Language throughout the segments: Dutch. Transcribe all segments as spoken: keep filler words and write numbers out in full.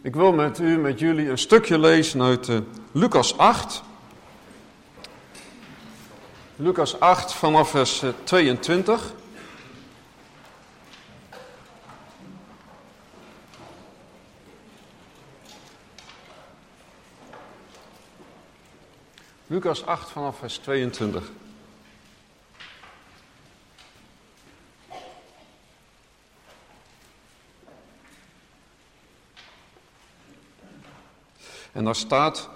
Ik wil met u, met jullie een stukje lezen uit uh, Lucas acht. Lucas acht vanaf vers uh, tweeëntwintig. Lucas acht vanaf vers tweeëntwintig. En daar staat: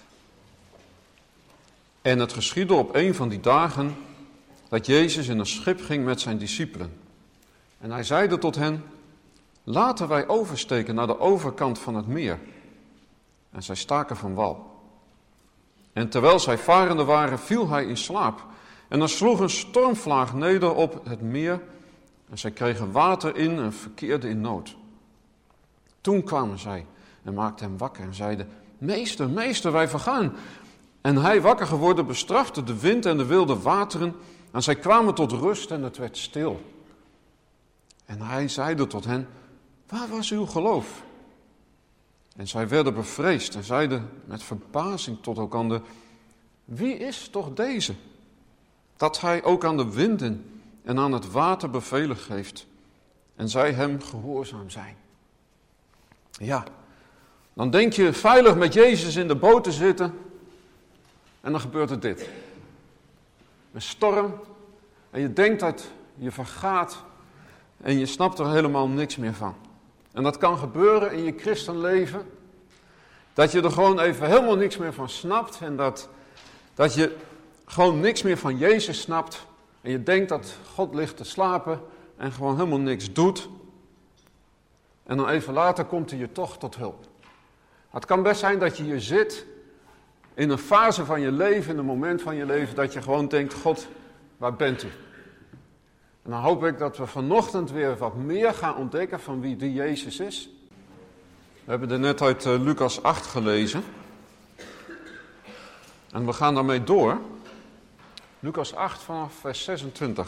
En het geschiedde op een van die dagen dat Jezus in een schip ging met zijn discipelen. En hij zeide tot hen: Laten wij oversteken naar de overkant van het meer. En zij staken van wal. En terwijl zij varende waren, viel hij in slaap. En er sloeg een stormvlaag neder op het meer. En zij kregen water in en verkeerden in nood. Toen kwamen zij en maakten hem wakker en zeiden: Meester, meester, wij vergaan. En hij, wakker geworden, bestrafte de wind en de wilde wateren. En zij kwamen tot rust en het werd stil. En hij zeide tot hen: Waar was uw geloof? En zij werden bevreesd en zeiden met verbazing tot elkander: Wie is toch deze, dat hij ook aan de winden en aan het water bevelen geeft, en zij hem gehoorzaam zijn? Ja, dan denk je veilig met Jezus in de boot te zitten en dan gebeurt er dit. Een storm en je denkt dat je vergaat en je snapt er helemaal niks meer van. En dat kan gebeuren in je christenleven, dat je er gewoon even helemaal niks meer van snapt en dat, dat je gewoon niks meer van Jezus snapt en je denkt dat God ligt te slapen en gewoon helemaal niks doet. En dan even later komt hij je toch tot hulp. Het kan best zijn dat je hier zit in een fase van je leven, in een moment van je leven, dat je gewoon denkt: God, waar bent u? En dan hoop ik dat we vanochtend weer wat meer gaan ontdekken van wie die Jezus is. We hebben er net uit uh, Lucas acht gelezen. En we gaan daarmee door. Lucas acht vanaf vers zesentwintig.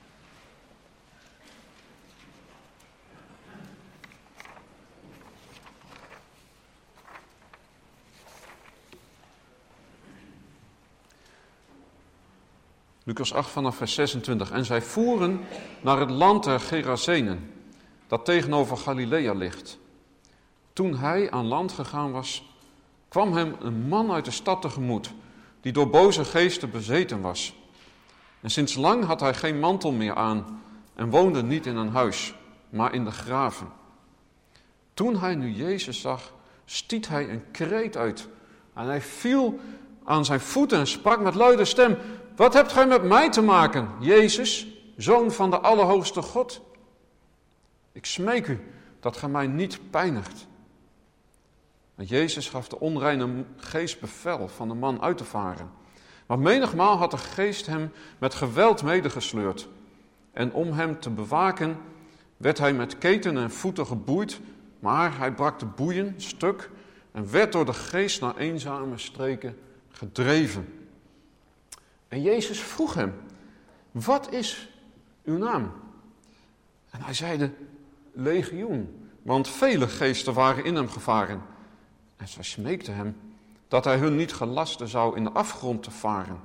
Lucas acht vanaf vers zesentwintig. En zij voeren naar het land der Gerazenen, dat tegenover Galilea ligt. Toen hij aan land gegaan was, kwam hem een man uit de stad tegemoet, die door boze geesten bezeten was. En sinds lang had hij geen mantel meer aan en woonde niet in een huis, maar in de graven. Toen hij nu Jezus zag, stiet hij een kreet uit. En hij viel aan zijn voeten en sprak met luide stem: Wat hebt gij met mij te maken, Jezus, Zoon van de Allerhoogste God? Ik smeek u dat gij mij niet pijnigt. Want Jezus gaf de onreine geest bevel van de man uit te varen. Maar menigmaal had de geest hem met geweld medegesleurd. En om hem te bewaken werd hij met keten en voeten geboeid, maar hij brak de boeien stuk en werd door de geest naar eenzame streken gedreven. En Jezus vroeg hem: Wat is uw naam? En hij zeide: Legioen, want vele geesten waren in hem gevaren. En zij smeekte hem dat hij hun niet gelasten zou in de afgrond te varen.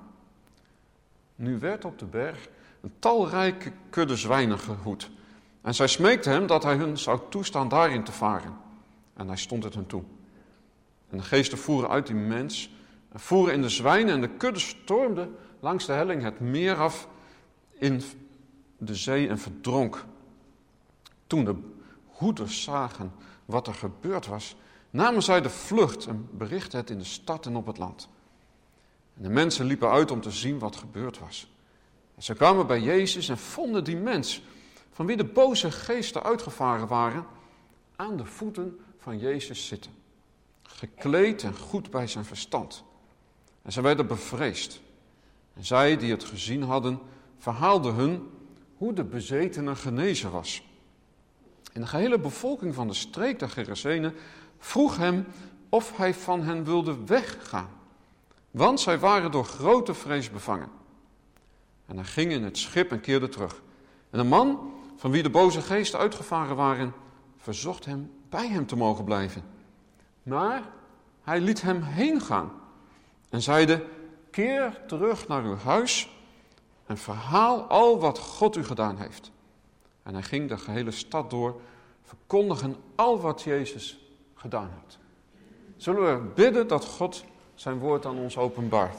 Nu werd op de berg een talrijke kudde zwijnen gehoed. En zij smeekte hem dat hij hun zou toestaan daarin te varen. En hij stond het hen toe. En de geesten voeren uit die mens, en voeren in de zwijnen, en de kudde stormde langs de helling het meer af in de zee en verdronk. Toen de hoeders zagen wat er gebeurd was, namen zij de vlucht en berichtten het in de stad en op het land. En de mensen liepen uit om te zien wat gebeurd was. En ze kwamen bij Jezus en vonden die mens, van wie de boze geesten uitgevaren waren, aan de voeten van Jezus zitten, gekleed en goed bij zijn verstand. En zij werden bevreesd. En zij die het gezien hadden, verhaalden hun hoe de bezetene genezen was. En de gehele bevolking van de streek der Gerazenen vroeg hem of hij van hen wilde weggaan, want zij waren door grote vrees bevangen. En hij ging in het schip en keerde terug. En een man, van wie de boze geesten uitgevaren waren, verzocht hem bij hem te mogen blijven. Maar hij liet hem heen gaan en zeide, keer terug naar uw huis en verhaal al wat God u gedaan heeft. En hij ging de gehele stad door, verkondigen al wat Jezus gedaan had. Zullen we bidden dat God zijn woord aan ons openbaart?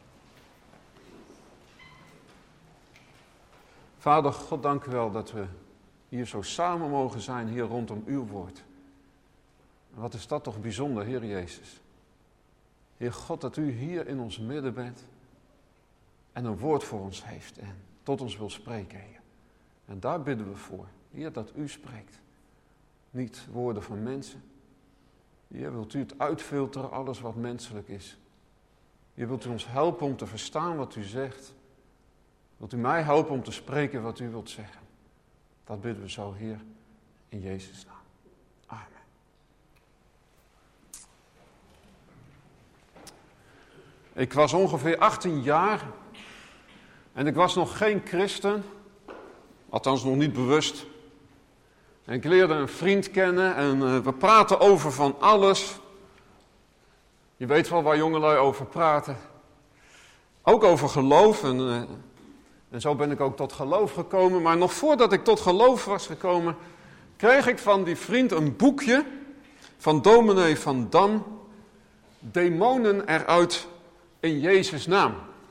Vader God, dank u wel dat we hier zo samen mogen zijn, hier rondom uw woord. En wat is dat toch bijzonder, Heer Jezus. Heer God, dat u hier in ons midden bent en een woord voor ons heeft en tot ons wil spreken, Heer. En daar bidden we voor, Heer, dat u spreekt. Niet woorden van mensen. Heer, wilt u het uitfilteren, alles wat menselijk is. Heer, wilt u ons helpen om te verstaan wat u zegt. Wilt u mij helpen om te spreken wat u wilt zeggen. Dat bidden we zo, Heer, in Jezus' naam. Amen. Ik was ongeveer achttien jaar en ik was nog geen christen, althans nog niet bewust. En ik leerde een vriend kennen en uh, we praten over van alles. Je weet wel waar jongelui over praten. Ook over geloof en, uh, en zo ben ik ook tot geloof gekomen. Maar nog voordat ik tot geloof was gekomen, kreeg ik van die vriend een boekje van dominee Van Dam, Demonen eruit in Jezus' naam.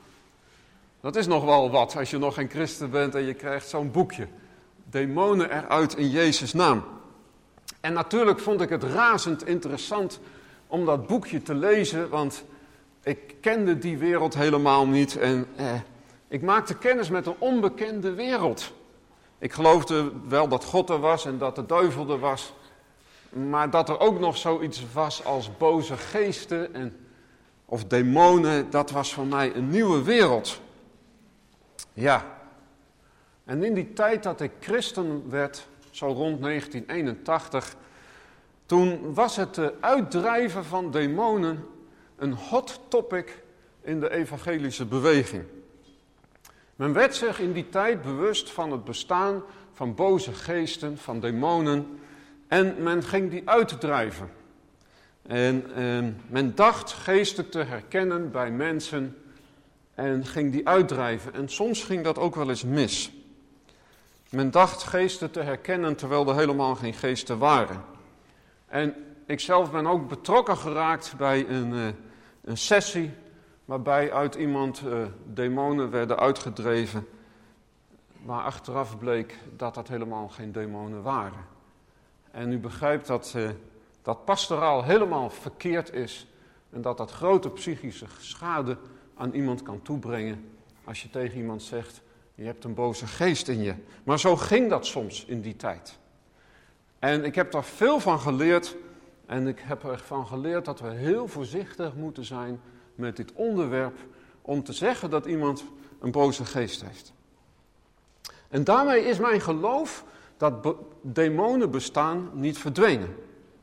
Dat is nog wel wat als je nog geen christen bent en je krijgt zo'n boekje. Demonen eruit in Jezus' naam. En natuurlijk vond ik het razend interessant om dat boekje te lezen, want ik kende die wereld helemaal niet. En eh, ik maakte kennis met een onbekende wereld. Ik geloofde wel dat God er was en dat de duivel er was. Maar dat er ook nog zoiets was als boze geesten en, of demonen, dat was voor mij een nieuwe wereld. Ja. En in die tijd dat ik christen werd, zo rond negentien eenentachtig, toen was het uitdrijven van demonen een hot topic in de evangelische beweging. Men werd zich in die tijd bewust van het bestaan van boze geesten, van demonen, en men ging die uitdrijven. En eh, men dacht geesten te herkennen bij mensen en ging die uitdrijven. En soms ging dat ook wel eens mis. Men dacht geesten te herkennen terwijl er helemaal geen geesten waren. En ik zelf ben ook betrokken geraakt bij een, uh, een sessie waarbij uit iemand uh, demonen werden uitgedreven, maar achteraf bleek dat dat helemaal geen demonen waren. En u begrijpt dat uh, dat pastoraal helemaal verkeerd is en dat dat grote psychische schade aan iemand kan toebrengen als je tegen iemand zegt, je hebt een boze geest in je. Maar zo ging dat soms in die tijd. En ik heb daar veel van geleerd. En ik heb ervan geleerd dat we heel voorzichtig moeten zijn met dit onderwerp. Om te zeggen dat iemand een boze geest heeft. En daarmee is mijn geloof dat be- demonen bestaan niet verdwenen.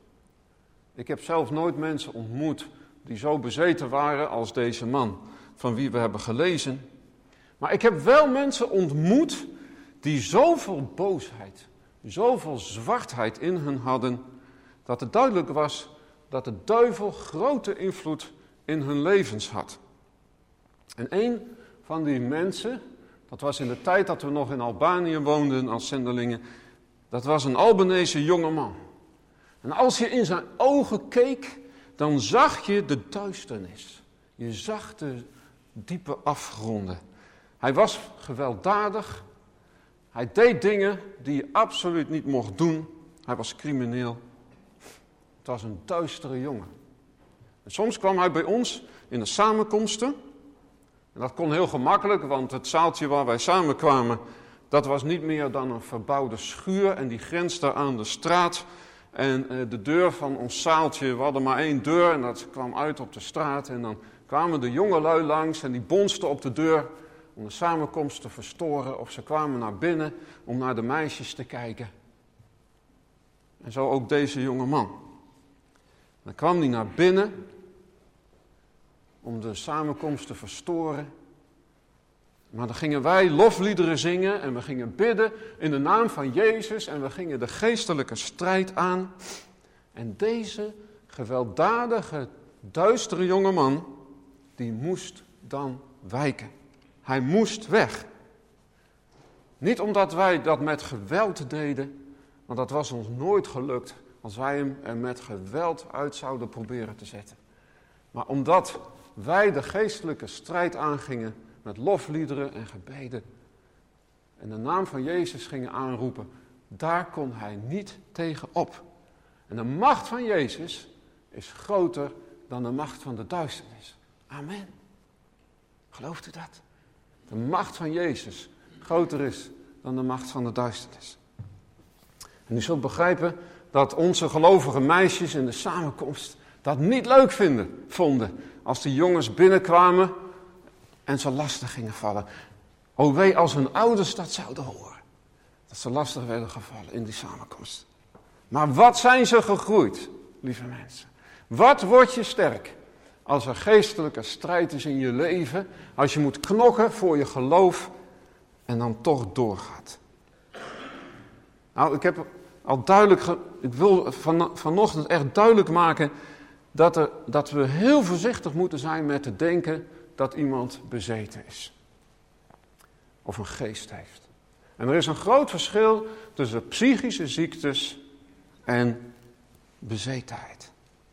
Ik heb zelf nooit mensen ontmoet die zo bezeten waren als deze man van wie we hebben gelezen. Maar ik heb wel mensen ontmoet die zoveel boosheid, zoveel zwartheid in hen hadden, dat het duidelijk was dat de duivel grote invloed in hun levens had. En een van die mensen, dat was in de tijd dat we nog in Albanië woonden als zendelingen, dat was een Albanese jongeman. En als je in zijn ogen keek, dan zag je de duisternis. Je zag de diepe afgronden. Hij was gewelddadig. Hij deed dingen die je absoluut niet mocht doen. Hij was crimineel. Het was een duistere jongen. En soms kwam hij bij ons in de samenkomsten. En dat kon heel gemakkelijk, want het zaaltje waar wij samenkwamen, dat was niet meer dan een verbouwde schuur en die grensde aan de straat. En de deur van ons zaaltje, we hadden maar één deur en dat kwam uit op de straat. En dan kwamen de jongelui langs en die bonsten op de deur om de samenkomst te verstoren. Of ze kwamen naar binnen om naar de meisjes te kijken. En zo ook deze jonge man. Dan kwam hij naar binnen om de samenkomst te verstoren. Maar dan gingen wij lofliederen zingen en we gingen bidden in de naam van Jezus en we gingen de geestelijke strijd aan. En deze gewelddadige, duistere jongeman, die moest dan wijken. Hij moest weg. Niet omdat wij dat met geweld deden, want dat was ons nooit gelukt als wij hem er met geweld uit zouden proberen te zetten. Maar omdat wij de geestelijke strijd aangingen met lofliederen en gebeden en de naam van Jezus gingen aanroepen, daar kon hij niet tegen op. En de macht van Jezus is groter dan de macht van de duisternis. Amen. Gelooft u dat? De macht van Jezus groter is dan de macht van de duisternis. En u zult begrijpen dat onze gelovige meisjes in de samenkomst dat niet leuk vinden, vonden. Als de jongens binnenkwamen en ze lastig gingen vallen. O wee als hun ouders dat zouden horen. Dat ze lastig werden gevallen in die samenkomst. Maar wat zijn ze gegroeid, lieve mensen. Wat word je sterk als er geestelijke strijd is in je leven. Als je moet knokken voor je geloof en dan toch doorgaat. Nou, ik heb al duidelijk, ge- ik wil van, vanochtend echt duidelijk maken dat, er, dat we heel voorzichtig moeten zijn met te denken dat iemand bezeten is. Of een geest heeft. En er is een groot verschil tussen psychische ziektes en bezetenheid.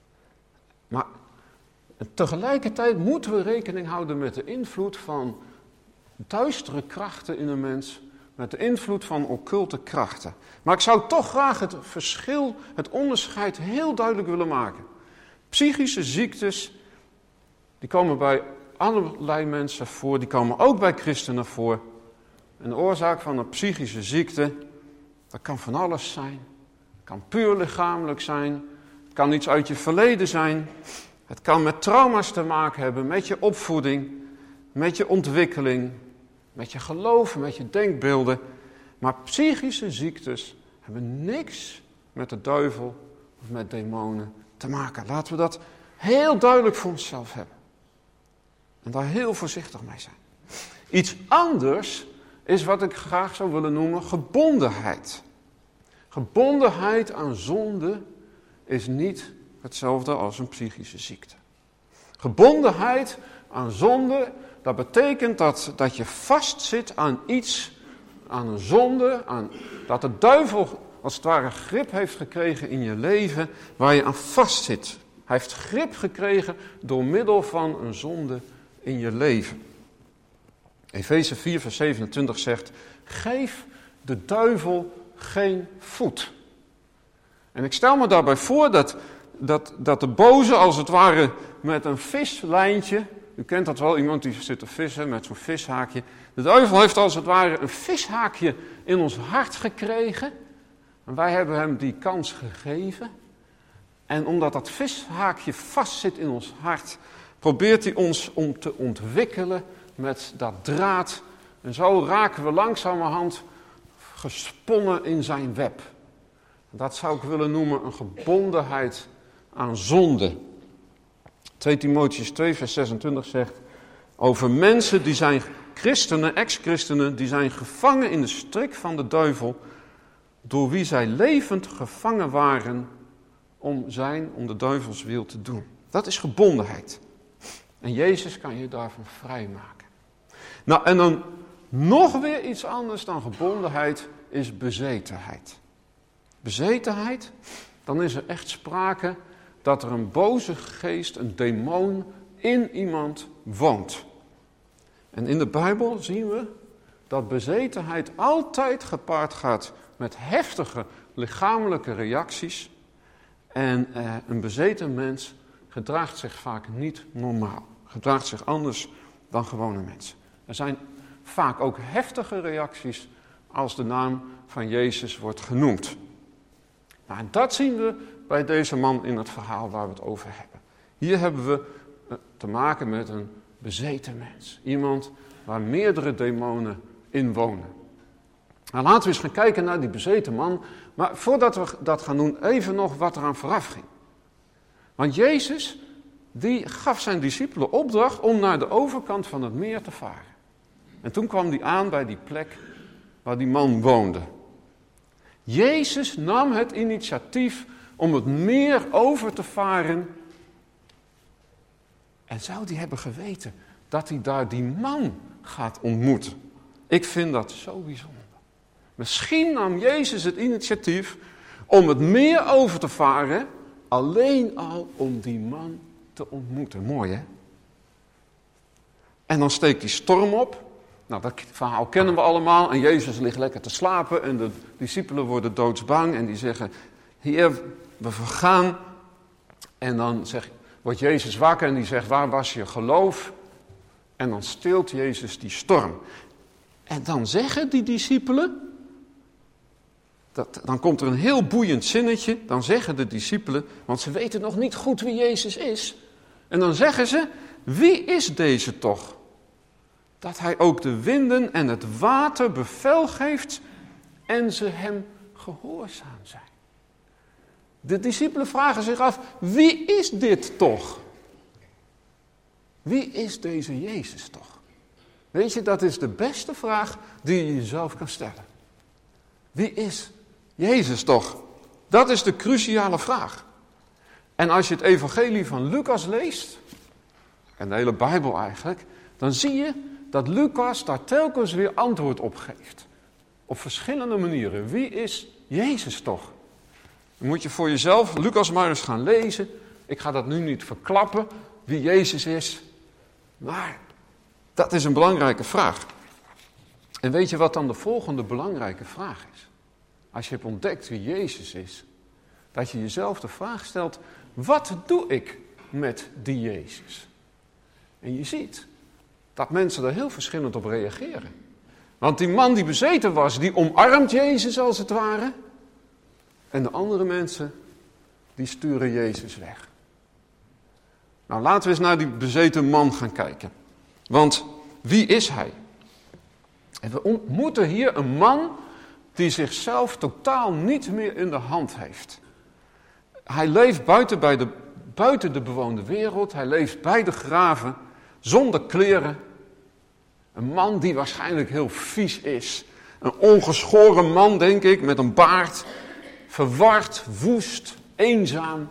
Maar tegelijkertijd moeten we rekening houden met de invloed van duistere krachten in een mens, met de invloed van occulte krachten. Maar ik zou toch graag het verschil, het onderscheid heel duidelijk willen maken. Psychische ziektes, die komen bij allerlei mensen voor, die komen ook bij christenen voor. En de oorzaak van een psychische ziekte, dat kan van alles zijn. Het kan puur lichamelijk zijn, het kan iets uit je verleden zijn. Het kan met trauma's te maken hebben, met je opvoeding, met je ontwikkeling, met je geloof, met je denkbeelden. Maar psychische ziektes hebben niks met de duivel of met demonen te maken. Laten we dat heel duidelijk voor onszelf hebben. En daar heel voorzichtig mee zijn. Iets anders is wat ik graag zou willen noemen gebondenheid. Gebondenheid aan zonde is niet hetzelfde als een psychische ziekte. Gebondenheid aan zonde, dat betekent dat, dat je vastzit aan iets, aan een zonde, aan, dat de duivel als het ware grip heeft gekregen in je leven waar je aan vastzit. Hij heeft grip gekregen door middel van een zonde in je leven. Efeze vier vers zevenentwintig zegt, geef de duivel geen voet. En ik stel me daarbij voor dat, dat, dat de boze als het ware met een vislijntje, u kent dat wel, iemand die zit te vissen met zo'n vishaakje. De duivel heeft als het ware een vishaakje in ons hart gekregen. En wij hebben hem die kans gegeven. En omdat dat vishaakje vastzit in ons hart, probeert hij ons om te ontwikkelen met dat draad. En zo raken we langzamerhand gesponnen in zijn web. Dat zou ik willen noemen een gebondenheid aan zonde. twee Timotheüs twee vers zesentwintig zegt over mensen die zijn christenen, ex-christenen, die zijn gevangen in de strik van de duivel, door wie zij levend gevangen waren om zijn, om de duivels wil te doen. Dat is gebondenheid. En Jezus kan je daarvan vrijmaken. Nou, en dan nog weer iets anders dan gebondenheid is bezetenheid. Bezetenheid, dan is er echt sprake dat er een boze geest, een demon in iemand woont. En in de Bijbel zien we dat bezetenheid altijd gepaard gaat met heftige lichamelijke reacties. En eh, een bezeten mens gedraagt zich vaak niet normaal. Gedraagt zich anders dan gewone mensen. Er zijn vaak ook heftige reacties als de naam van Jezus wordt genoemd. Nou, en dat zien we bij deze man in het verhaal waar we het over hebben. Hier hebben we te maken met een bezeten mens. Iemand waar meerdere demonen in wonen. Nou, laten we eens gaan kijken naar die bezeten man. Maar voordat we dat gaan doen, even nog wat eraan vooraf ging. Want Jezus, die gaf zijn discipelen opdracht om naar de overkant van het meer te varen. En toen kwam hij aan bij die plek waar die man woonde. Jezus nam het initiatief om het meer over te varen. En zou die hebben geweten dat hij daar die man gaat ontmoeten? Ik vind dat zo bijzonder. Misschien nam Jezus het initiatief om het meer over te varen, alleen al om die man te ontmoeten. Mooi, hè? En dan steekt die storm op. Nou, dat verhaal kennen we allemaal. En Jezus ligt lekker te slapen en de discipelen worden doodsbang en die zeggen, Heer, we vergaan. En dan zegt, wordt Jezus wakker en die zegt, waar was je geloof? En dan stilt Jezus die storm. En dan zeggen die discipelen, dat, dan komt er een heel boeiend zinnetje, dan zeggen de discipelen, want ze weten nog niet goed wie Jezus is. En dan zeggen ze, wie is deze toch? Dat hij ook de winden en het water bevel geeft en ze hem gehoorzaam zijn. De discipelen vragen zich af, wie is dit toch? Wie is deze Jezus toch? Weet je, dat is de beste vraag die je jezelf kan stellen. Wie is Jezus toch? Dat is de cruciale vraag. En als je het evangelie van Lucas leest, en de hele Bijbel eigenlijk, dan zie je dat Lucas daar telkens weer antwoord op geeft. Op verschillende manieren. Wie is Jezus toch? Dan moet je voor jezelf Lucas maar eens gaan lezen. Ik ga dat nu niet verklappen, wie Jezus is. Maar dat is een belangrijke vraag. En weet je wat dan de volgende belangrijke vraag is? Als je hebt ontdekt wie Jezus is, dat je jezelf de vraag stelt, wat doe ik met die Jezus? En je ziet dat mensen daar heel verschillend op reageren. Want die man die bezeten was, die omarmt Jezus als het ware. En de andere mensen, die sturen Jezus weg. Nou, laten we eens naar die bezeten man gaan kijken. Want wie is hij? En we ontmoeten hier een man die zichzelf totaal niet meer in de hand heeft. Hij leeft buiten, bij de, buiten de bewoonde wereld. Hij leeft bij de graven, zonder kleren. Een man die waarschijnlijk heel vies is. Een ongeschoren man, denk ik, met een baard. Verward, woest, eenzaam.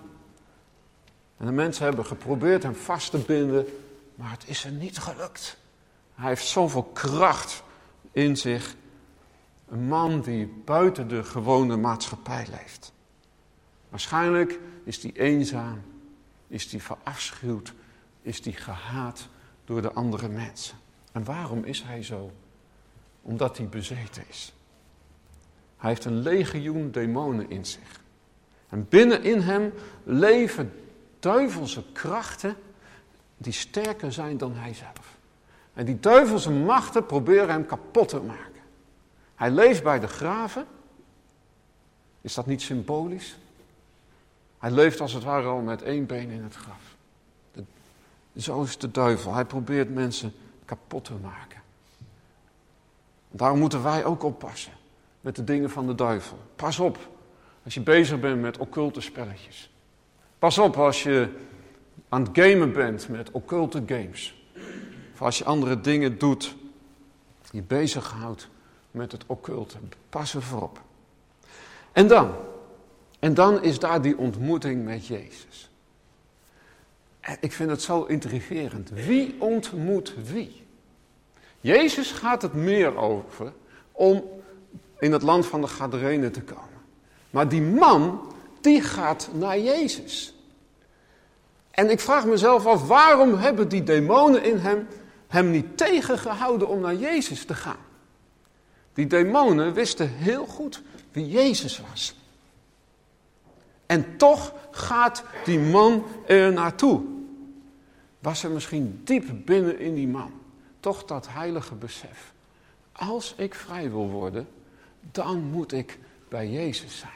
En de mensen hebben geprobeerd hem vast te binden, maar het is er niet gelukt. Hij heeft zoveel kracht in zich. Een man die buiten de gewone maatschappij leeft. Waarschijnlijk is hij eenzaam, is hij verafschuwd, is hij gehaat door de andere mensen. En waarom is hij zo? Omdat hij bezeten is. Hij heeft een legioen demonen in zich. En binnenin hem leven duivelse krachten die sterker zijn dan hij zelf. En die duivelse machten proberen hem kapot te maken. Hij leeft bij de graven. Is dat niet symbolisch? Hij leeft als het ware al met één been in het graf. De, zo is de duivel. Hij probeert mensen kapot te maken. Daarom moeten wij ook oppassen met de dingen van de duivel. Pas op als je bezig bent met occulte spelletjes. Pas op als je aan het gamen bent met occulte games. Of als je andere dingen doet, je bezighoudt met het occulte. Pas ervoor op. En dan, en dan is daar die ontmoeting met Jezus. En ik vind het zo intrigerend. Wie ontmoet wie? Jezus gaat het meer over om in het land van de Gadarenen te komen. Maar die man, die gaat naar Jezus. En ik vraag mezelf af, waarom hebben die demonen in hem hem niet tegengehouden om naar Jezus te gaan? Die demonen wisten heel goed wie Jezus was. En toch gaat die man er naartoe. Was er misschien diep binnen in die man toch dat heilige besef. Als ik vrij wil worden, dan moet ik bij Jezus zijn.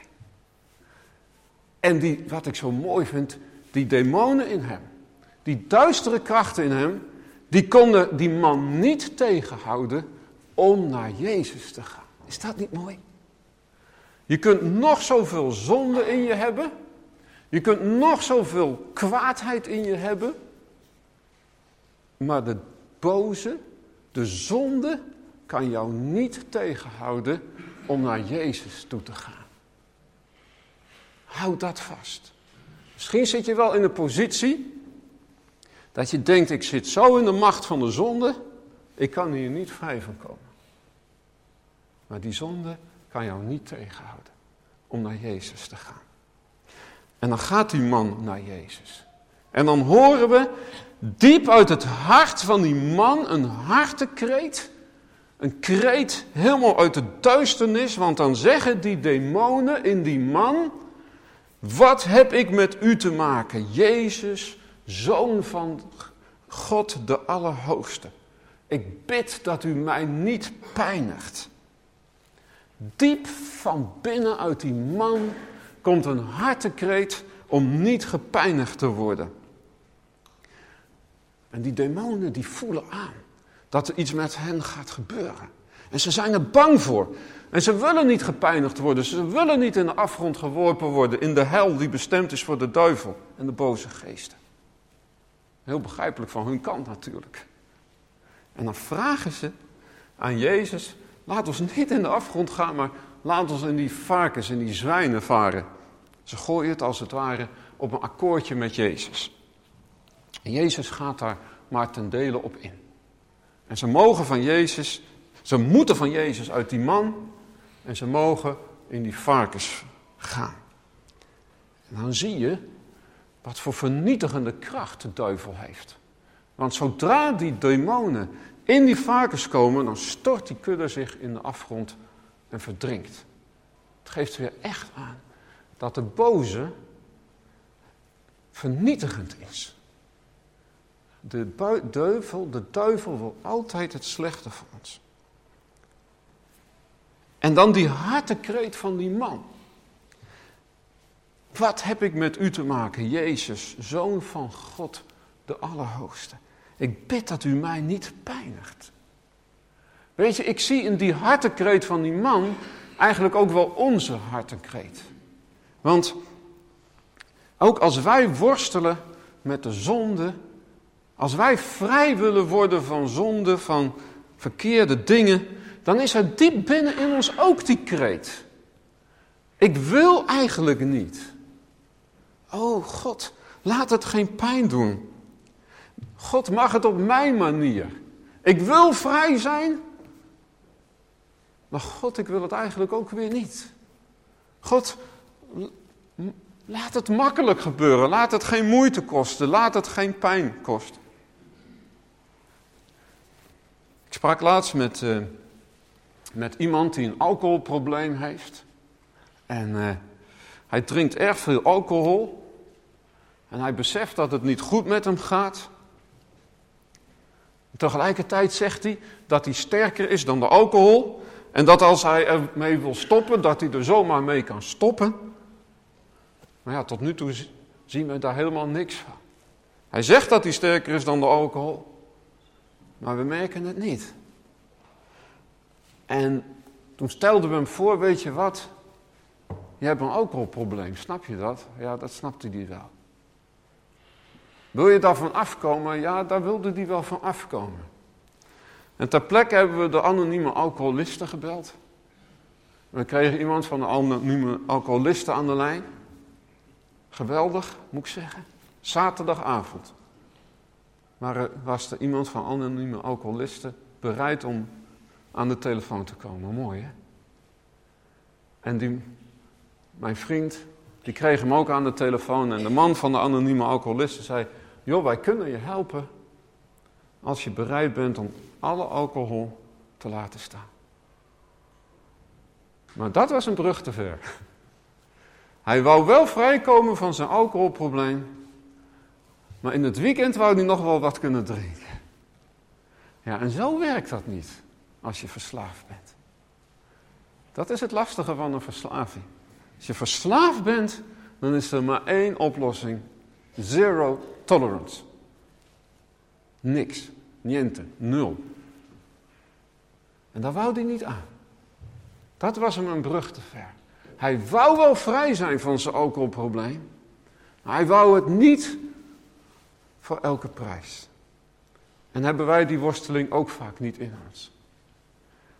En die, wat ik zo mooi vind, die demonen in hem, die duistere krachten in hem, die konden die man niet tegenhouden om naar Jezus te gaan. Is dat niet mooi? Je kunt nog zoveel zonde in je hebben. Je kunt nog zoveel kwaadheid in je hebben. Maar de boze, de zonde, kan jou niet tegenhouden om naar Jezus toe te gaan. Houd dat vast. Misschien zit je wel in een positie dat je denkt, ik zit zo in de macht van de zonde, ik kan hier niet vrij van komen. Maar die zonde kan jou niet tegenhouden om naar Jezus te gaan. En dan gaat die man naar Jezus. En dan horen we diep uit het hart van die man een hartekreet. Een kreet helemaal uit de duisternis, want dan zeggen die demonen in die man, wat heb ik met u te maken, Jezus, Zoon van God de Allerhoogste. Ik bid dat u mij niet pijnigt. Diep van binnen uit die man komt een hartekreet om niet gepijnigd te worden. En die demonen die voelen aan dat er iets met hen gaat gebeuren. En ze zijn er bang voor. En ze willen niet gepijnigd worden. Ze willen niet in de afgrond geworpen worden. In de hel die bestemd is voor de duivel en de boze geesten. Heel begrijpelijk van hun kant natuurlijk. En dan vragen ze aan Jezus, laat ons niet in de afgrond gaan, maar laat ons in die varkens, in die zwijnen varen. Ze gooien het als het ware op een akkoordje met Jezus. En Jezus gaat daar maar ten dele op in. En ze mogen van Jezus, ze moeten van Jezus uit die man en ze mogen in die varkens gaan. En dan zie je wat voor vernietigende kracht de duivel heeft. Want zodra die demonen in die varkens komen, dan stort die kudde zich in de afgrond en verdrinkt. Het geeft weer echt aan dat de boze vernietigend is. De duivel, de duivel wil altijd het slechte voor ons. En dan die hartekreet van die man. Wat heb ik met u te maken, Jezus, Zoon van God, de Allerhoogste. Ik bid dat u mij niet pijnigt. Weet je, ik zie in die hartekreet van die man eigenlijk ook wel onze hartekreet. Want ook als wij worstelen met de zonde, als wij vrij willen worden van zonde, van verkeerde dingen, dan is er diep binnen in ons ook die kreet. Ik wil eigenlijk niet. Oh God, laat het geen pijn doen. God mag het op mijn manier. Ik wil vrij zijn, maar God, ik wil het eigenlijk ook weer niet. God, laat het makkelijk gebeuren. Laat het geen moeite kosten. Laat het geen pijn kosten. Ik sprak laatst met, uh, met iemand die een alcoholprobleem heeft. En uh, hij drinkt erg veel alcohol. En hij beseft dat het niet goed met hem gaat. Tegelijkertijd zegt hij dat hij sterker is dan de alcohol. En dat als hij ermee wil stoppen, dat hij er zomaar mee kan stoppen. Maar ja, tot nu toe zien we daar helemaal niks van. Hij zegt dat hij sterker is dan de alcohol. Maar we merken het niet. En toen stelden we hem voor, weet je wat? Je hebt een alcoholprobleem, snap je dat? Ja, dat snapte hij wel. Wil je daarvan afkomen? Ja, daar wilde hij wel van afkomen. En ter plekke hebben we de anonieme alcoholisten gebeld. We kregen iemand van de anonieme alcoholisten aan de lijn. Geweldig, moet ik zeggen. Zaterdagavond. Maar was er iemand van anonieme alcoholisten bereid om aan de telefoon te komen. Mooi, hè? En die, mijn vriend, die kreeg hem ook aan de telefoon. En de man van de anonieme alcoholisten zei, joh, wij kunnen je helpen als je bereid bent om alle alcohol te laten staan. Maar dat was een brug te ver. Hij wou wel vrijkomen van zijn alcoholprobleem, maar in het weekend wou hij nog wel wat kunnen drinken. Ja, en zo werkt dat niet als je verslaafd bent. Dat is het lastige van een verslaving. Als je verslaafd bent, dan is er maar één oplossing. Zero tolerance. Niks. Niente. Nul. En daar wou hij niet aan. Dat was hem een brug te ver. Hij wou wel vrij zijn van zijn alcoholprobleem. Maar hij wou het niet voor elke prijs. En hebben wij die worsteling ook vaak niet in ons.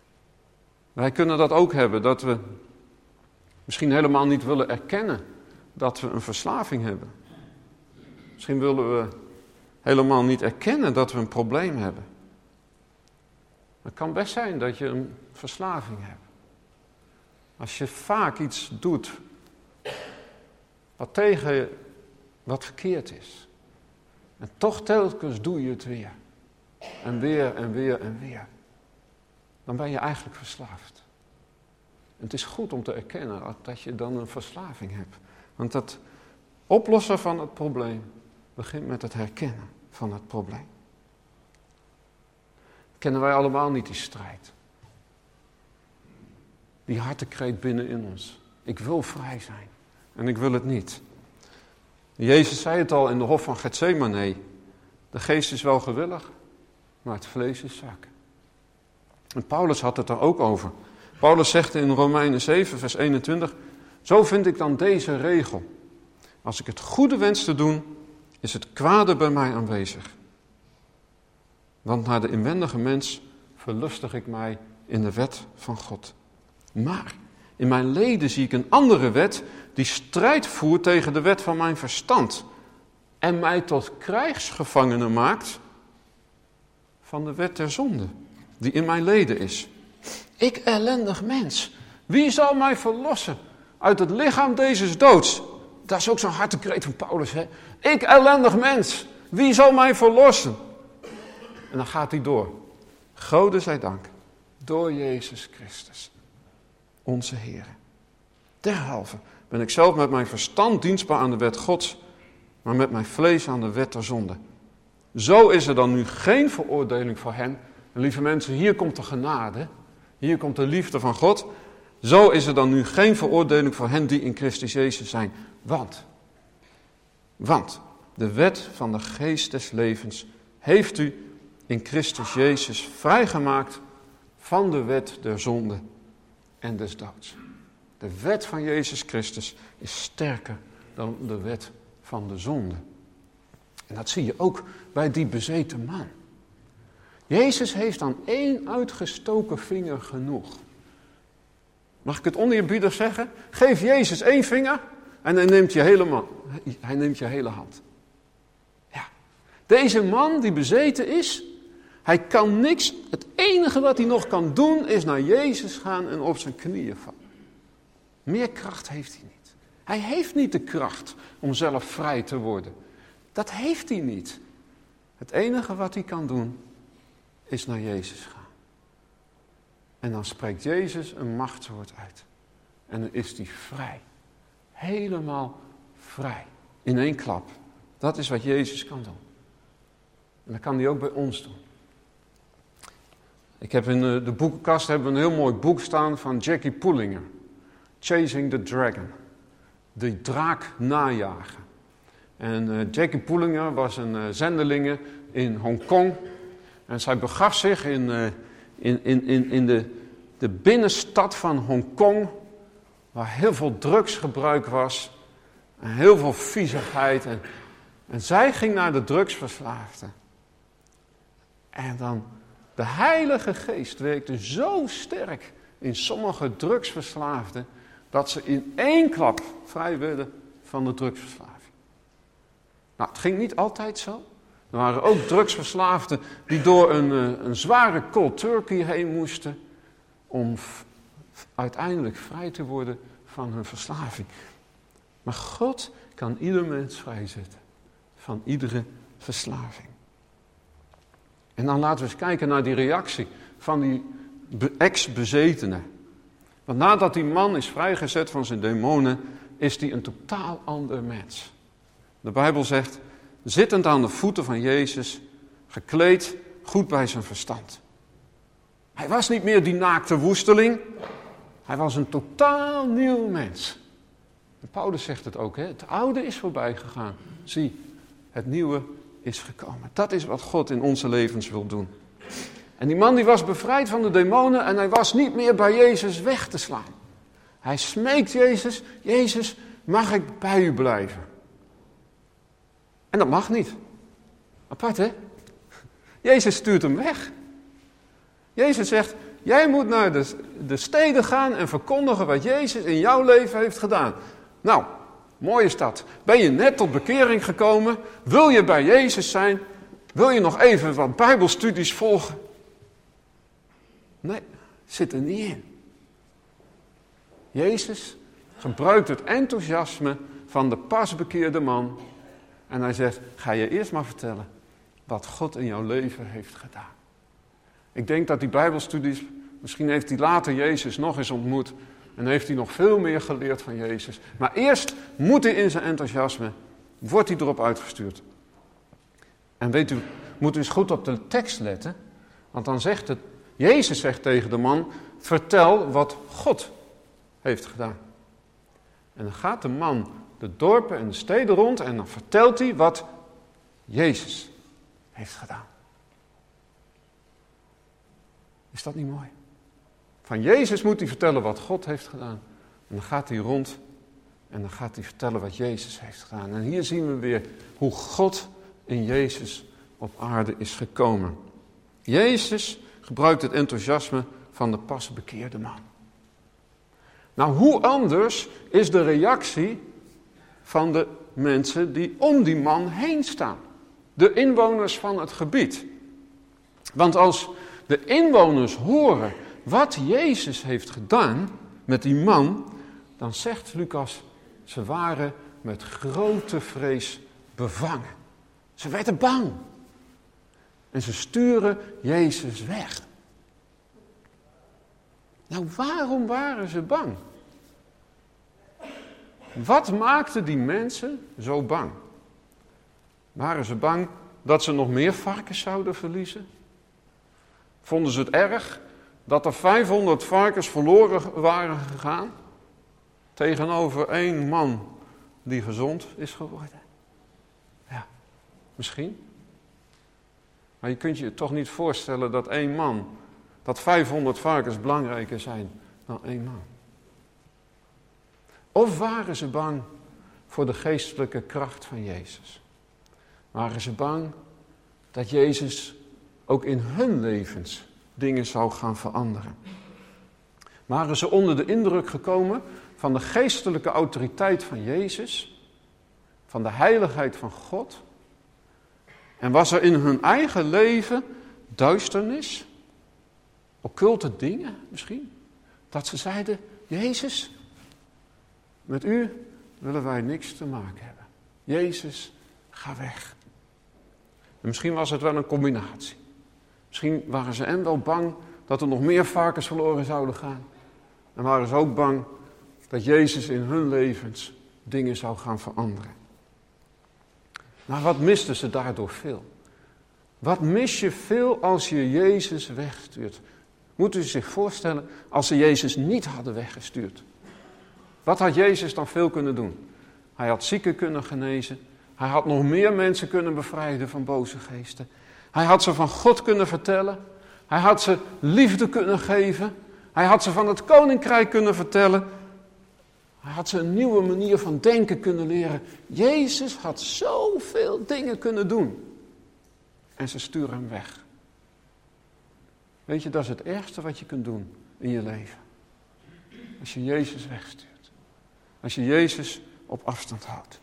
Wij kunnen dat ook hebben, dat we misschien helemaal niet willen erkennen dat we een verslaving hebben. Misschien willen we helemaal niet erkennen dat we een probleem hebben. Het kan best zijn dat je een verslaving hebt. Als je vaak iets doet wat tegen wat verkeerd is. En toch telkens doe je het weer. En weer en weer en weer. Dan ben je eigenlijk verslaafd. En het is goed om te erkennen dat je dan een verslaving hebt. Want het oplossen van het probleem begint met het herkennen van het probleem. Kennen wij allemaal niet die strijd? Die hartekreet binnenin ons. Ik wil vrij zijn. En ik wil het niet. Jezus zei het al in de hof van Getsemane. De geest is wel gewillig, maar het vlees is zwak. En Paulus had het er ook over. Paulus zegt in Romeinen zeven, vers eenentwintig. Zo vind ik dan deze regel. Als ik het goede wens te doen, is het kwade bij mij aanwezig. Want naar de inwendige mens verlustig ik mij in de wet van God. Maar in mijn leden zie ik een andere wet die strijd voert tegen de wet van mijn verstand. En mij tot krijgsgevangene maakt van de wet der zonde die in mijn leden is. Ik ellendig mens, wie zal mij verlossen uit het lichaam deze doods? Dat is ook zo'n hartekreet van Paulus. Hè? Ik ellendig mens, wie zal mij verlossen? En dan gaat hij door. Gode zij dank, door Jezus Christus, onze Heer. Derhalve ben ik zelf met mijn verstand dienstbaar aan de wet Gods, maar met mijn vlees aan de wet der zonde. Zo is er dan nu geen veroordeling voor hen. En lieve mensen, hier komt de genade, hier komt de liefde van God. Zo is er dan nu geen veroordeling voor hen die in Christus Jezus zijn. Want, want de wet van de geest des levens heeft u in Christus Jezus vrijgemaakt van de wet der zonde en des doods. De wet van Jezus Christus is sterker dan de wet van de zonde. En dat zie je ook bij die bezeten man. Jezus heeft aan één uitgestoken vinger genoeg. Mag ik het oneerbiedig zeggen? Geef Jezus één vinger en hij neemt je hele, man, hij neemt je hele hand. Ja. Deze man die bezeten is, hij kan niks. Het enige wat hij nog kan doen is naar Jezus gaan en op zijn knieën vallen. Meer kracht heeft hij niet. Hij heeft niet de kracht om zelf vrij te worden. Dat heeft hij niet. Het enige wat hij kan doen is naar Jezus gaan. En dan spreekt Jezus een machtswoord uit. En dan is hij vrij. Helemaal vrij. In één klap. Dat is wat Jezus kan doen. En dat kan hij ook bij ons doen. Ik heb in de boekenkast hebben we een heel mooi boek staan van Jackie Pullinger. Chasing the Dragon. De draak najagen. En uh, Jackie Pullinger was een uh, zendelinge in Hongkong. En zij begaf zich in, uh, in, in, in, in de, de binnenstad van Hongkong. Waar heel veel drugsgebruik was. En heel veel viezigheid. En, en zij ging naar de drugsverslaafden. En dan de Heilige Geest werkte zo sterk in sommige drugsverslaafden. Dat ze in één klap vrij werden van de drugsverslaving. Nou, het ging niet altijd zo. Er waren ook drugsverslaafden die door een, een zware cold turkey heen moesten om f- uiteindelijk vrij te worden van hun verslaving. Maar God kan ieder mens vrijzetten van iedere verslaving. En dan laten we eens kijken naar die reactie van die ex-bezetene. Want nadat die man is vrijgezet van zijn demonen, is hij een totaal ander mens. De Bijbel zegt, zittend aan de voeten van Jezus, gekleed, goed bij zijn verstand. Hij was niet meer die naakte woesteling, hij was een totaal nieuw mens. En Paulus zegt het ook, hè? Het oude is voorbij gegaan. Zie, het nieuwe is gekomen. Dat is wat God in onze levens wil doen. En die man die was bevrijd van de demonen en hij was niet meer bij Jezus weg te slaan. Hij smeekt Jezus, Jezus, mag ik bij u blijven? En dat mag niet. Apart, hè? Jezus stuurt hem weg. Jezus zegt, jij moet naar de, de steden gaan en verkondigen wat Jezus in jouw leven heeft gedaan. Nou, Mooi is dat. Ben je net tot bekering gekomen? Wil je bij Jezus zijn? Wil je nog even wat Bijbelstudies volgen? Nee, zit er niet in. Jezus gebruikt het enthousiasme van de pasbekeerde man. En hij zegt, ga je eerst maar vertellen wat God in jouw leven heeft gedaan. Ik denk dat die Bijbelstudies, misschien heeft hij later Jezus nog eens ontmoet. En heeft hij nog veel meer geleerd van Jezus. Maar eerst moet hij in zijn enthousiasme, wordt hij erop uitgestuurd. En weet u, moet u eens goed op de tekst letten. Want dan zegt het, Jezus zegt tegen de man, vertel wat God heeft gedaan. En dan gaat de man de dorpen en de steden rond en dan vertelt hij wat Jezus heeft gedaan. Is dat niet mooi? Van Jezus moet hij vertellen wat God heeft gedaan. En dan gaat hij rond en dan gaat hij vertellen wat Jezus heeft gedaan. En hier zien we weer hoe God in Jezus op aarde is gekomen. Jezus gebruikt het enthousiasme van de pas bekeerde man. Nou, hoe anders is de reactie van de mensen die om die man heen staan? De inwoners van het gebied. Want als de inwoners horen wat Jezus heeft gedaan met die man, dan zegt Lucas, ze waren met grote vrees bevangen. Ze werden bang. En ze sturen Jezus weg. Nou, waarom waren ze bang? Wat maakte die mensen zo bang? Waren ze bang dat ze nog meer varkens zouden verliezen? Vonden ze het erg dat er vijfhonderd varkens verloren waren gegaan tegenover één man die gezond is geworden? Ja, misschien. Maar je kunt je toch niet voorstellen dat één man, dat vijfhonderd varkens belangrijker zijn dan één man. Of waren ze bang voor de geestelijke kracht van Jezus? Waren ze bang dat Jezus ook in hun levens dingen zou gaan veranderen? Waren ze onder de indruk gekomen van de geestelijke autoriteit van Jezus, van de heiligheid van God? En was er in hun eigen leven duisternis, occulte dingen misschien, dat ze zeiden, Jezus, met u willen wij niks te maken hebben. Jezus, ga weg. En misschien was het wel een combinatie. Misschien waren ze en wel bang dat er nog meer varkens verloren zouden gaan. En waren ze ook bang dat Jezus in hun levens dingen zou gaan veranderen. Maar wat misten ze daardoor veel? Wat mis je veel als je Jezus wegstuurt? Moet u zich voorstellen als ze Jezus niet hadden weggestuurd. Wat had Jezus dan veel kunnen doen? Hij had zieken kunnen genezen. Hij had nog meer mensen kunnen bevrijden van boze geesten. Hij had ze van God kunnen vertellen. Hij had ze liefde kunnen geven. Hij had ze van het koninkrijk kunnen vertellen. Hij had ze een nieuwe manier van denken kunnen leren. Jezus had zoveel dingen kunnen doen. En ze sturen hem weg. Weet je, dat is het ergste wat je kunt doen in je leven. Als je Jezus wegstuurt. Als je Jezus op afstand houdt.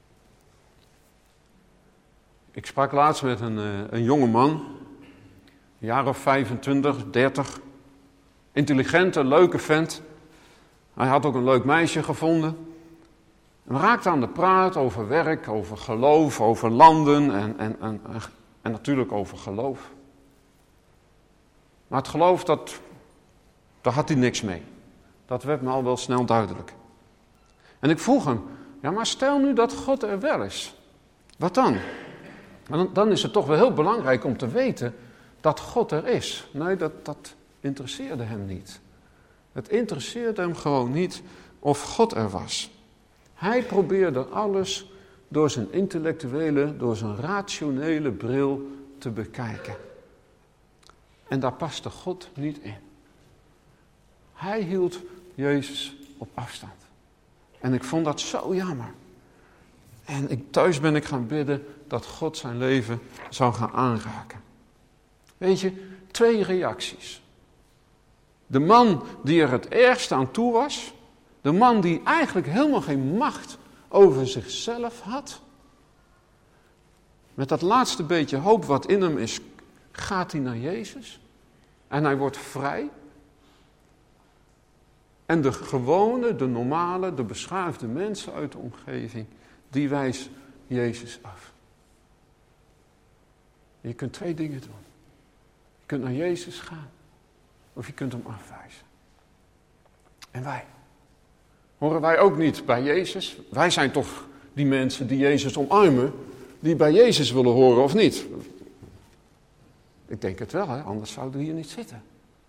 Ik sprak laatst met een, een jonge man. Een jaar of vijfentwintig, dertig. Intelligente, leuke vent. Hij had ook een leuk meisje gevonden. En we raakten aan de praat over werk, over geloof, over landen en, en, en, en natuurlijk over geloof. Maar het geloof, dat, daar had hij niks mee. Dat werd me al wel snel duidelijk. En ik vroeg hem, ja maar stel nu dat God er wel is. Wat dan? Dan, dan is het toch wel heel belangrijk om te weten dat God er is. Nee, dat, dat interesseerde hem niet. Het interesseerde hem gewoon niet of God er was. Hij probeerde alles door zijn intellectuele, door zijn rationele bril te bekijken. En daar paste God niet in. Hij hield Jezus op afstand. En ik vond dat zo jammer. En ik, thuis ben ik gaan bidden dat God zijn leven zou gaan aanraken. Weet je, twee reacties. De man die er het ergste aan toe was. De man die eigenlijk helemaal geen macht over zichzelf had. Met dat laatste beetje hoop wat in hem is, gaat hij naar Jezus. En hij wordt vrij. En de gewone, de normale, de beschaafde mensen uit de omgeving, die wijst Jezus af. Je kunt twee dingen doen. Je kunt naar Jezus gaan. Of je kunt hem afwijzen. En wij? Horen wij ook niet bij Jezus? Wij zijn toch die mensen die Jezus omarmen, die bij Jezus willen horen of niet? Ik denk het wel, hè? Anders zouden we hier niet zitten.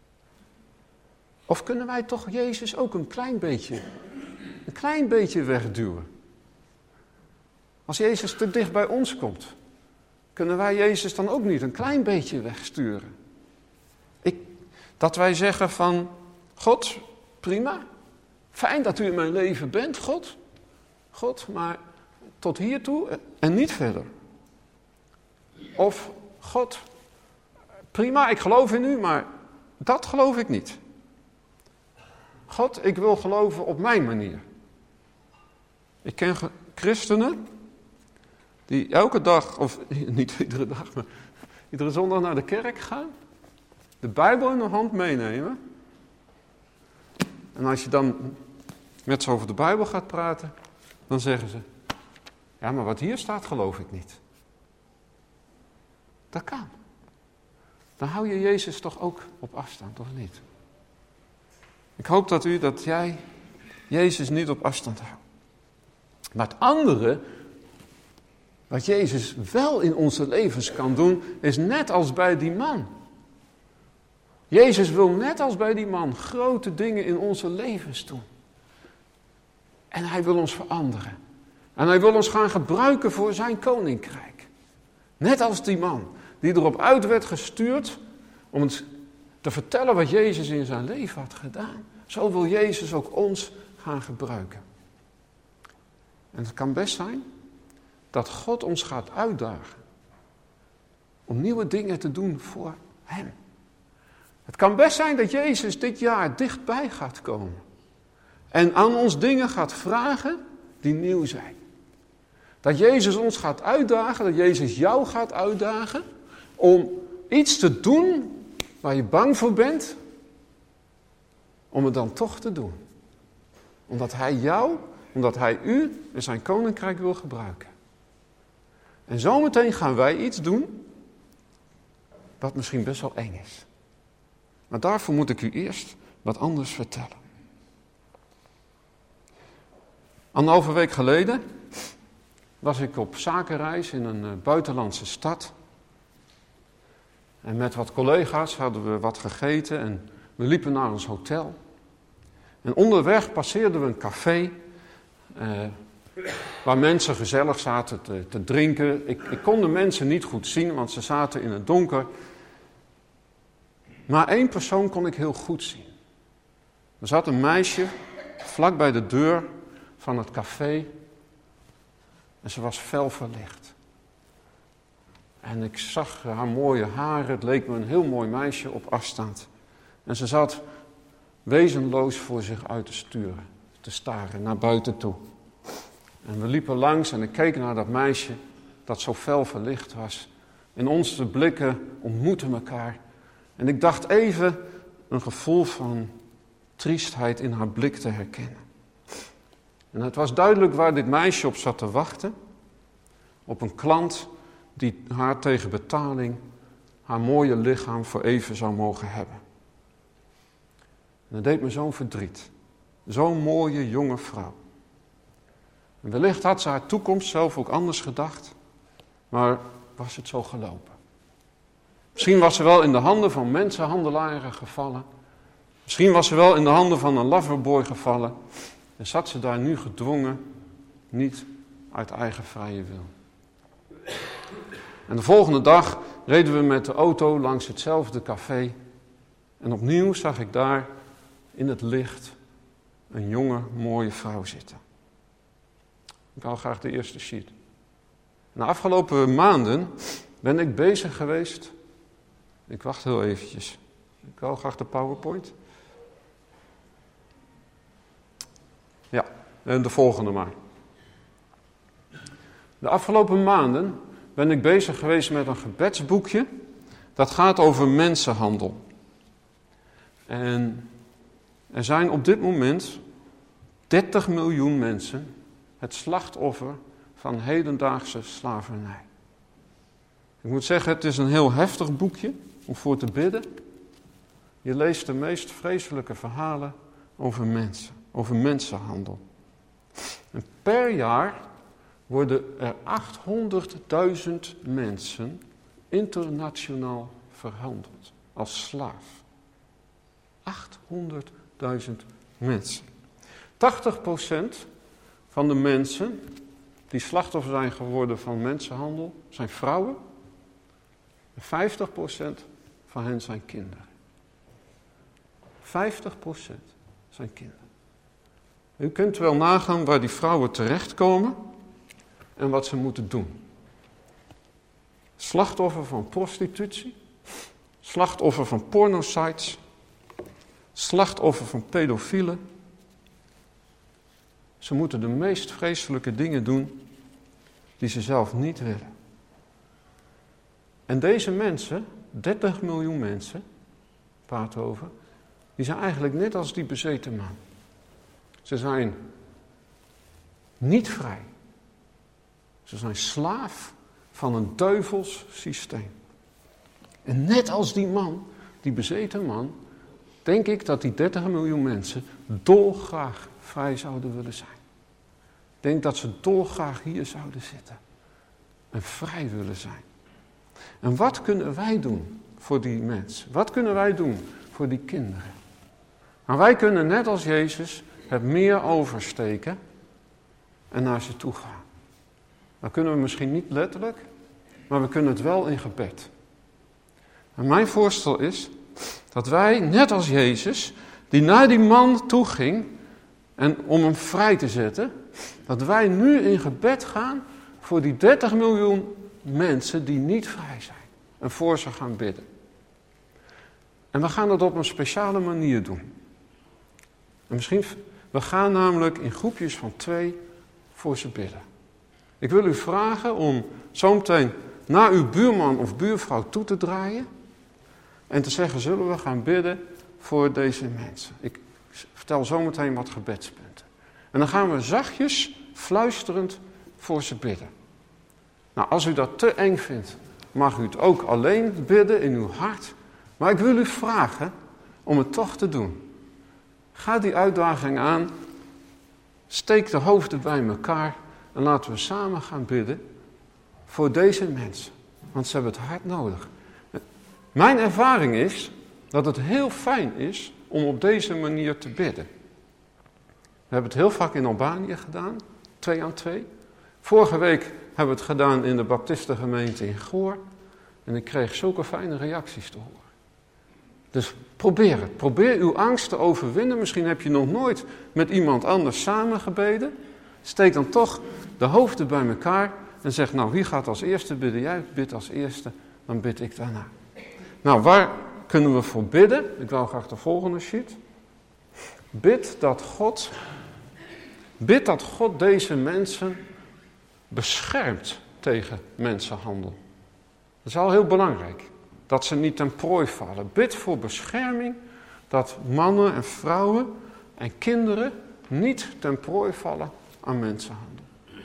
Of kunnen wij toch Jezus ook een klein beetje, een klein beetje wegduwen? Als Jezus te dicht bij ons komt, kunnen wij Jezus dan ook niet een klein beetje wegsturen? Ik, dat wij zeggen van, God, prima, fijn dat u in mijn leven bent, God. God, maar tot hiertoe en niet verder. Of, God, prima, ik geloof in u, maar dat geloof ik niet. God, ik wil geloven op mijn manier. Ik ken christenen die elke dag, of niet iedere dag, maar iedere zondag naar de kerk gaan, de Bijbel in de hand meenemen. En als je dan met ze over de Bijbel gaat praten, dan zeggen ze, ja, maar wat hier staat geloof ik niet. Dat kan. Dan hou je Jezus toch ook op afstand, of niet? Ik hoop dat u, dat jij Jezus niet op afstand houdt. Maar het andere, wat Jezus wel in onze levens kan doen, is net als bij die man. Jezus wil net als bij die man grote dingen in onze levens doen. En hij wil ons veranderen. En hij wil ons gaan gebruiken voor zijn koninkrijk. Net als die man die erop uit werd gestuurd om het te vertellen wat Jezus in zijn leven had gedaan. Zo wil Jezus ook ons gaan gebruiken. En het kan best zijn dat God ons gaat uitdagen om nieuwe dingen te doen voor hem. Het kan best zijn dat Jezus dit jaar dichtbij gaat komen en aan ons dingen gaat vragen die nieuw zijn. Dat Jezus ons gaat uitdagen, dat Jezus jou gaat uitdagen om iets te doen waar je bang voor bent, om het dan toch te doen. Omdat hij jou, omdat hij u en zijn koninkrijk wil gebruiken. En zometeen gaan wij iets doen wat misschien best wel eng is. Maar daarvoor moet ik u eerst wat anders vertellen. Anderhalve week geleden was ik op zakenreis in een uh, buitenlandse stad. En met wat collega's hadden we wat gegeten en we liepen naar ons hotel. En onderweg passeerden we een café uh, waar mensen gezellig zaten te, te drinken. Ik, ik kon de mensen niet goed zien, want ze zaten in het donker. Maar één persoon kon ik heel goed zien. Er zat een meisje vlak bij de deur van het café en ze was fel verlicht. En ik zag haar mooie haren, het leek me een heel mooi meisje op afstand. En ze zat wezenloos voor zich uit te sturen, te staren naar buiten toe. En we liepen langs en ik keek naar dat meisje dat zo fel verlicht was. En onze blikken ontmoetten elkaar. En ik dacht even een gevoel van triestheid in haar blik te herkennen. En het was duidelijk waar dit meisje op zat te wachten. Op een klant die haar tegen betaling haar mooie lichaam voor even zou mogen hebben. En dat deed me zo'n verdriet. Zo'n mooie jonge vrouw. En wellicht had ze haar toekomst zelf ook anders gedacht. Maar was het zo gelopen? Misschien was ze wel in de handen van mensenhandelaren gevallen. Misschien was ze wel in de handen van een loverboy gevallen. En zat ze daar nu gedwongen, niet uit eigen vrije wil. En de volgende dag reden we met de auto langs hetzelfde café. En opnieuw zag ik daar in het licht een jonge, mooie vrouw zitten. Ik wil graag de eerste sheet. De afgelopen maanden ben ik bezig geweest. Ik wacht heel eventjes. Ik wil graag de PowerPoint. Ja, en de volgende maar. De afgelopen maanden ben ik bezig geweest met een gebedsboekje. Dat gaat over mensenhandel. En er zijn op dit moment dertig miljoen mensen het slachtoffer van hedendaagse slavernij. Ik moet zeggen, het is een heel heftig boekje om voor te bidden. Je leest de meest vreselijke verhalen over mensen, over mensenhandel. En per jaar worden er achthonderdduizend mensen internationaal verhandeld als slaaf. achthonderdduizend mensen. tachtig procent van de mensen die slachtoffer zijn geworden van mensenhandel zijn vrouwen. En vijftig procent van hen zijn kinderen. vijftig procent zijn kinderen. U kunt wel nagaan waar die vrouwen terechtkomen en wat ze moeten doen. Slachtoffer van prostitutie, slachtoffer van pornosites, slachtoffer van pedofielen. Ze moeten de meest vreselijke dingen doen die ze zelf niet willen. En deze mensen, dertig miljoen mensen, praten over, die zijn eigenlijk net als die bezeten man. Ze zijn niet vrij. Ze zijn slaaf van een duivels systeem. En net als die man, die bezeten man, denk ik dat die dertig miljoen mensen dolgraag vrij zouden willen zijn. Ik denk dat ze dolgraag hier zouden zitten. En vrij willen zijn. En wat kunnen wij doen voor die mensen? Wat kunnen wij doen voor die kinderen? Nou, wij kunnen net als Jezus het meer oversteken en naar ze toe gaan. Dat kunnen we misschien niet letterlijk, maar we kunnen het wel in gebed. En mijn voorstel is dat wij, net als Jezus, die naar die man toe ging en om hem vrij te zetten, dat wij nu in gebed gaan voor die dertig miljoen mensen die niet vrij zijn. En voor ze gaan bidden. En we gaan dat op een speciale manier doen. En misschien, we gaan namelijk in groepjes van twee voor ze bidden. Ik wil u vragen om zometeen naar uw buurman of buurvrouw toe te draaien en te zeggen, zullen we gaan bidden voor deze mensen. Ik vertel zometeen wat gebedspunten. En dan gaan we zachtjes, fluisterend voor ze bidden. Nou, als u dat te eng vindt, mag u het ook alleen bidden in uw hart. Maar ik wil u vragen om het toch te doen. Ga die uitdaging aan. Steek de hoofden bij elkaar. En laten we samen gaan bidden voor deze mensen. Want ze hebben het hard nodig. Mijn ervaring is dat het heel fijn is om op deze manier te bidden. We hebben het heel vaak in Albanië gedaan. Twee aan twee. Vorige week hebben we het gedaan in de Baptistengemeente in Goor. En ik kreeg zulke fijne reacties te horen. Dus probeer het. Probeer uw angst te overwinnen. Misschien heb je nog nooit met iemand anders samen gebeden. Steek dan toch de hoofden bij elkaar en zeg, nou, wie gaat als eerste bidden? Jij bidt als eerste, dan bid ik daarna. Nou, waar kunnen we voor bidden? Ik wil graag de volgende sheet. Bid dat God, bid dat God deze mensen beschermt tegen mensenhandel. Dat is al heel belangrijk. Dat ze niet ten prooi vallen. Bid voor bescherming. Dat mannen en vrouwen en kinderen niet ten prooi vallen aan mensenhandel.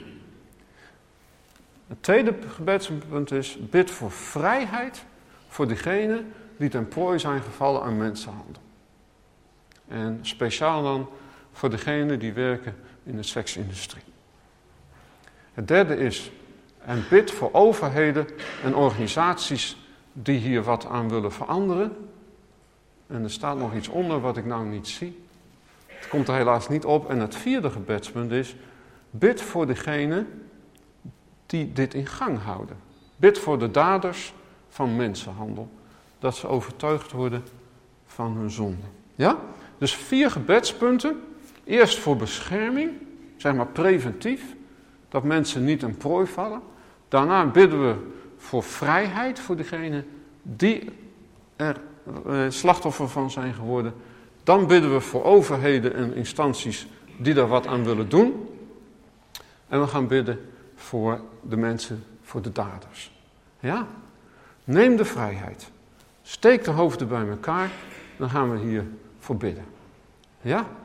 Het tweede gebedspunt is, bid voor vrijheid voor diegenen die ten prooi zijn gevallen aan mensenhandel. En speciaal dan voor degenen die werken in de seksindustrie. Het derde is, en bid voor overheden en organisaties die hier wat aan willen veranderen. En er staat nog iets onder wat ik nou niet zie. Het komt er helaas niet op. En het vierde gebedspunt is, bid voor degenen die dit in gang houden. Bid voor de daders van mensenhandel. Dat ze overtuigd worden van hun zonde. Ja? Dus vier gebedspunten. Eerst voor bescherming, zeg maar preventief. Dat mensen niet in prooi vallen. Daarna bidden we voor vrijheid voor degenen die er eh, slachtoffer van zijn geworden. Dan bidden we voor overheden en instanties die daar wat aan willen doen. En we gaan bidden voor de mensen, voor de daders. Ja? Neem de vrijheid. Steek de hoofden bij elkaar, dan gaan we hier voor bidden. Ja?